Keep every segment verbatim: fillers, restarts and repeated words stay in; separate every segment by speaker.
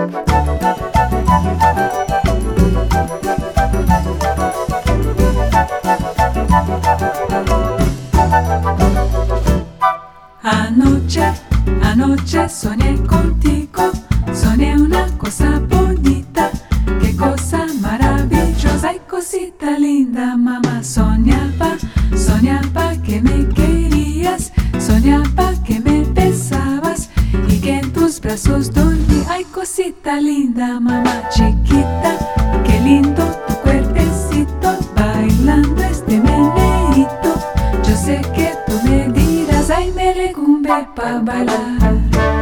Speaker 1: Anoche, anoche soñé contigo, soñé una cosa bonita, qué cosa maravillosa y cosita linda, mamá. Soñaba, soñaba que me querías, soñaba que me besabas y que en tus brazos dormí. Ay, cosita linda, mamá chiquita, qué lindo tu cuerpecito, bailando este meneíto. Yo sé que tú me dirás, ay, me legumbe pa' bailar.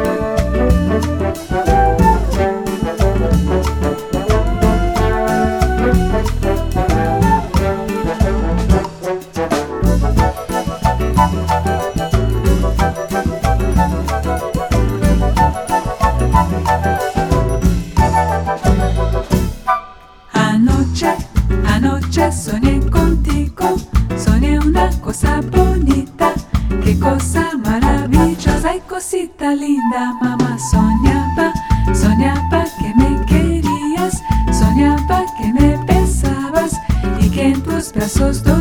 Speaker 1: Anoche, anoche soñé contigo, soñé una cosa bonita, qué cosa maravillosa, ay, cosita linda, mamá. Soñaba, soñaba que me querías, soñaba que me besabas y que en tus brazos